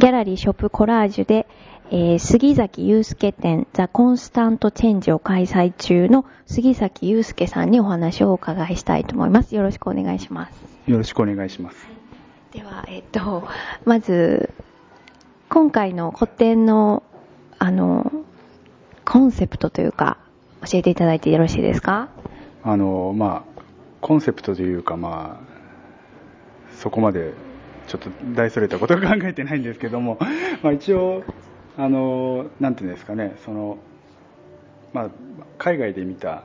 ギャラリーショップコラージュで、杉崎祐介展ザ・コンスタント・チェンジを開催中の杉崎祐介さんにお話をお伺いしたいと思います。よろしくお願いします。 よろしくお願いします。 では、まず今回の個展のコンセプトというか教えていただいてよろしいですか？ コンセプトというか、そこまでちょっと大それたことを考えてないんですけども、一応なんていうんですかね、海外で見た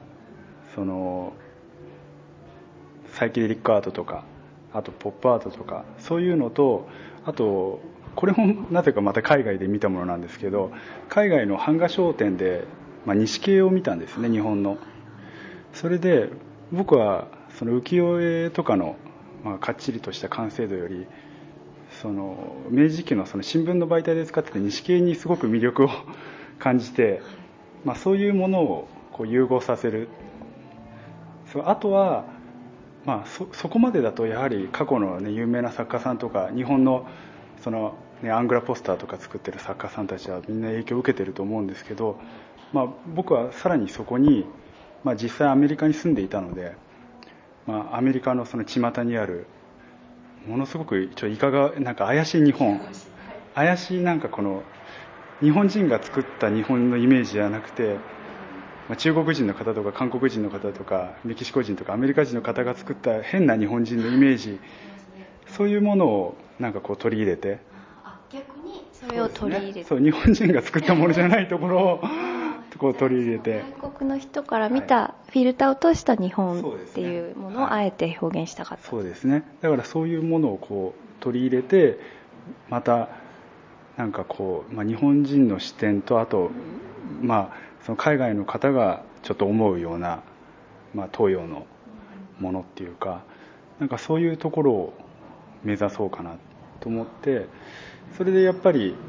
サイケデリックアートとか、あとポップアートとか、そういうのと、あとこれもなぜかまた海外で見たものなんですけど、海外の版画商店で、西系を見たんですね、日本の。それで僕はその浮世絵とかの、かっちりとした完成度より、明治期のその新聞の媒体で使ってた西系にすごく魅力を感じて、そういうものをこう融合させる。あとは、そこまでだとやはり過去の、有名な作家さんとか、日本のアングラポスターとか作ってる作家さんたちはみんな影響を受けてると思うんですけど、僕はさらにそこに、実際アメリカに住んでいたので、アメリカのその巷にあるものすごくいかがなんか怪しい日本、怪しいこの日本人が作った日本のイメージじゃなくて、中国人の方とか韓国人の方とかメキシコ人とかアメリカ人の方が作った変な日本人のイメージ、そういうものをこう取り入れて、 逆にそれを取り入れて、 そう日本人が作ったものじゃないところをこう取り入れて、 外国の人から見たフィルターを通した日本っていうものをあえて表現したかった。 そうですね。だからそういうものをこう取り入れて、またこう、日本人の視点と、あとその海外の方がちょっと思うような、東洋のものっていうか、そういうところを目指そうかなと思って、それでやっぱり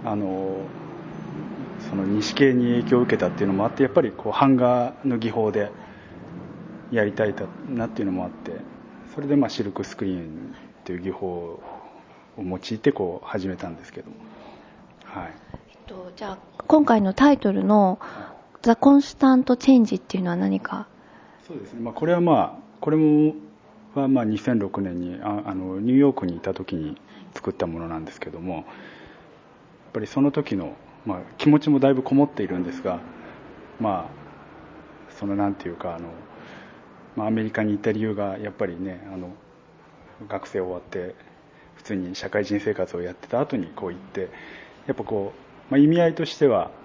その西系に影響を受けたっていうのもあって、やっぱりこう版画の技法でやりたいなっていうのもあって、それでシルクスクリーンっていう技法を用いてこう始めたんですけども、はい。 じゃあ今回のタイトルのザ・コンスタント・チェンジっていうのは何か？ そうですね、これも2006年にニューヨークにいた時に作ったものなんですけども、やっぱりその時の、気持ちもだいぶこもっているんですが、なんていうかアメリカに行った理由がやっぱりね、学生終わって普通に社会人生活をやってた後にこう行って、やっぱこう、意味合いとしては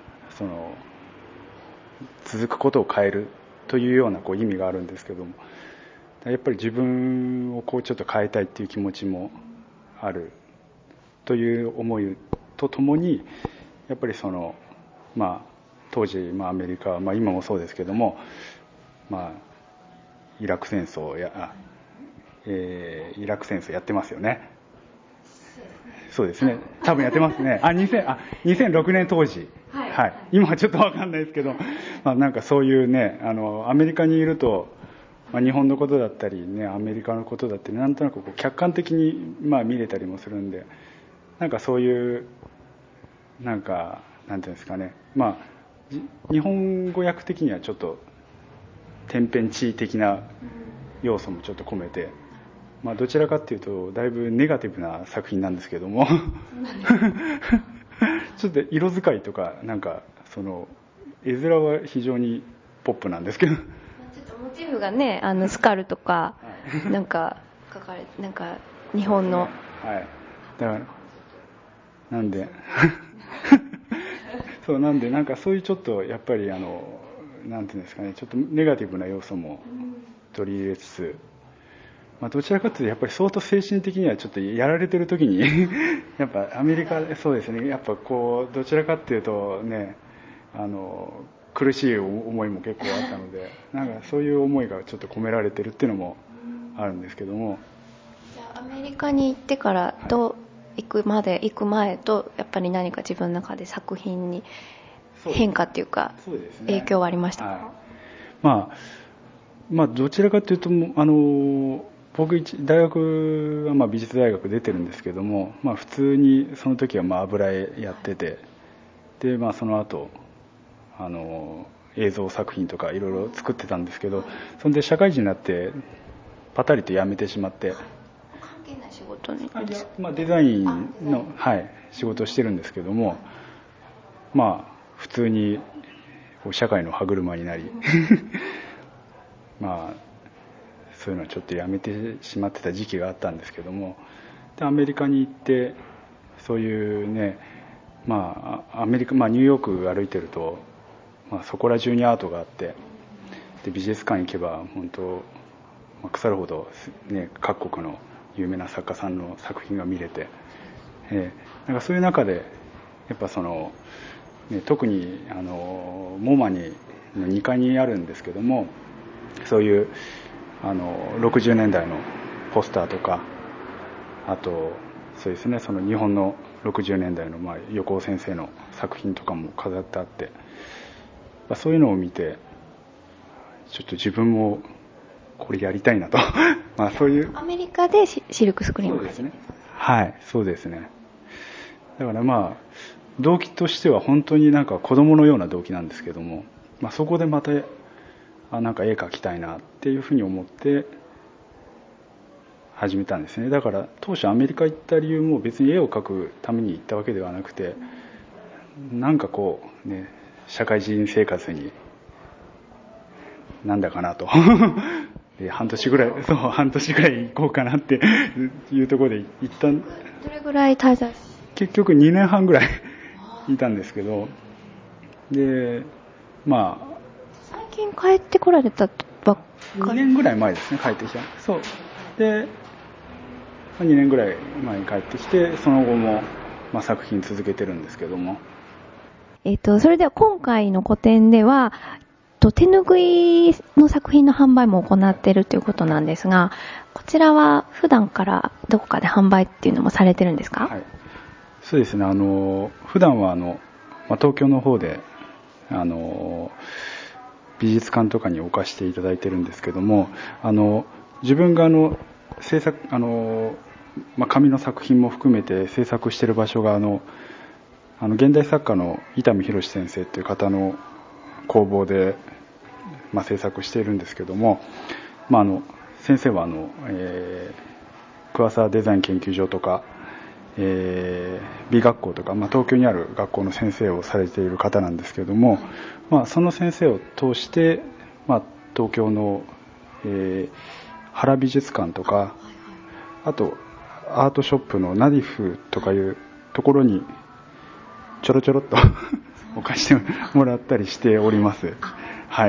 続くことを変えるというようなこう意味があるんですけども、やっぱり自分をこうちょっと変えたいっていう気持ちもあるという思いとともに、やっぱり当時、アメリカ、今もそうですけども、イラク戦争やってますよね。そうですね、多分やってますね。2006年当時、はい、今はちょっと分かんないですけど、そういうね、アメリカにいると、日本のことだったりね、アメリカのことだったり、なんとなくこう客観的に見れたりもするんで、そういうなんていうんですかね、日本語訳的にはちょっと天変地異的な要素もちょっと込めて、どちらかっていうとだいぶネガティブな作品なんですけどもちょっと色使いとか絵面は非常にポップなんですけど、ちょっとモチーフがね、スカルとか書かれて、日本の、 はい、だからなんでそうなんでそういうちょっとやっぱりなんていうんですかね、ちょっとネガティブな要素も取り入れつつ、どちらかというとやっぱり相当精神的にはちょっとやられてる時にやっぱアメリカ、そうですね、やっぱこうどちらかというとね、苦しい思いも結構あったので、そういう思いがちょっと込められてるっていうのもあるんですけども。 じゃあアメリカに行ってからと行く前とやっぱり何か自分の中で作品に変化っていうか、 そうですね、 影響はありましたか？ はい、どちらかというと僕大学は美術大学出てるんですけども、普通にその時は油絵やってて、で、その後映像作品とかいろいろ作ってたんですけど、それで社会人になってパタリと辞めてしまって、 関係ない仕事にデザインの、仕事をしてるんですけども、普通に社会の歯車になりそういうのはちょっとやめてしまってた時期があったんですけども、でアメリカに行って、そういうね、アメリカ、ニューヨーク歩いてると、そこら中にアートがあって、で美術館行けば本当、腐るほど、各国の有名な作家さんの作品が見れて、なんかそういう中でやっぱ特にモマニの2階にあるんですけども、そういう60年代のポスターとか、あとそうですね、その日本の60年代の横尾先生の作品とかも飾ってあって、そういうのを見てちょっと自分もこれやりたいなとそういうアメリカでシルクスクリーンそうですね、そうですね。だから動機としては本当になんか子供のような動機なんですけども、そこでまたなんか絵描きたいなっていうふうに思って始めたんですね。だから当初アメリカ行った理由も別に絵を描くために行ったわけではなくて、なんか社会人生活になんだかなとで半年ぐらい行こうかなっていうところで一旦、 どれぐらい滞在？ 結局2年半ぐらいいたんですけど、で最近帰ってこられたばっかり。 2年ぐらい前ですね、帰ってきた。そうで2年ぐらい前に帰ってきて、その後も作品続けてるんですけども、 それでは今回の個展では手ぬぐいの作品の販売も行っているということなんですが、こちらは普段からどこかで販売っていうのもされてるんですか？ はい、そうですね、普段は東京の方で美術館とかに置かせていただいてるんですけども、自分が制作紙の作品も含めて制作している場所が現代作家の伊丹博先生という方の工房で、制作しているんですけども、先生は桑沢デザイン研究所とか、美学校とか、東京にある学校の先生をされている方なんですけども、その先生を通して、東京の、原美術館とか、あとアートショップのナディフとかいうところにちょろちょろっとお貸してもらったりしております。はい。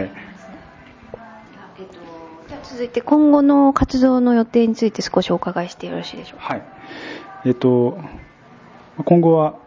じゃあ続いて今後の活動の予定について少しお伺いしてよろしいでしょうか？ はい。今後は、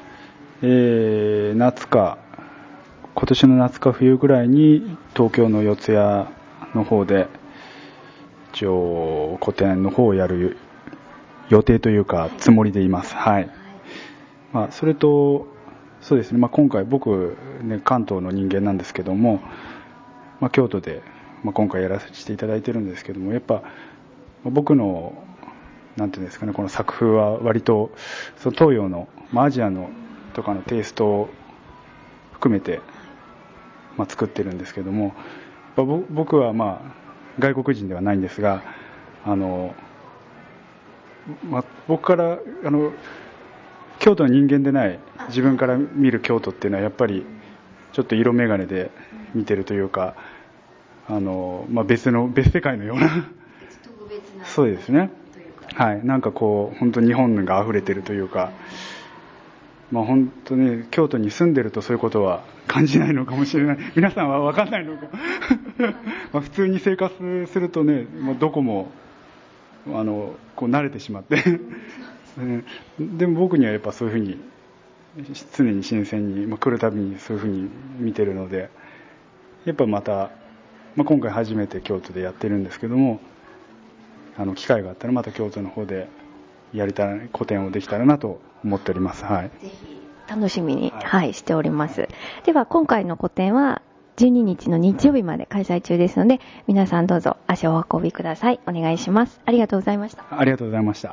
今年の夏か冬ぐらいに東京の四谷の方で一応個展の方をやる予定というかつもりでいます。はい。それとそうですね、今回僕、関東の人間なんですけども、京都で、今回やらせていただいてるんですけども、やっぱ僕のなんていうんですかね、この作風は割とその東洋の、アジアのとかのテイストを含めて、作ってるんですけども、僕は外国人ではないんですが、僕から京都の人間でない自分から見る京都っていうのはやっぱりちょっと色眼鏡で見てるというか、別世界のようなそうですね、はい、なんか本当日本が溢れてるというか、本当に京都に住んでるとそういうことは感じないのかもしれない。皆さんは分かんないのか普通に生活するとね、どこも慣れてしまってでも僕にはやっぱそういうふうに常に新鮮に、来るたびにそういうふうに見てるので、やっぱまた、今回初めて京都でやってるんですけども、機会があったらまた京都の方でやりたい個展をできたらなと思っております。はい。 ぜひ楽しみに、しております。では今回の個展は 12日の日曜日まで開催中ですので、皆さんどうぞ足をお運びください。お願いします。ありがとうございました。 ありがとうございました。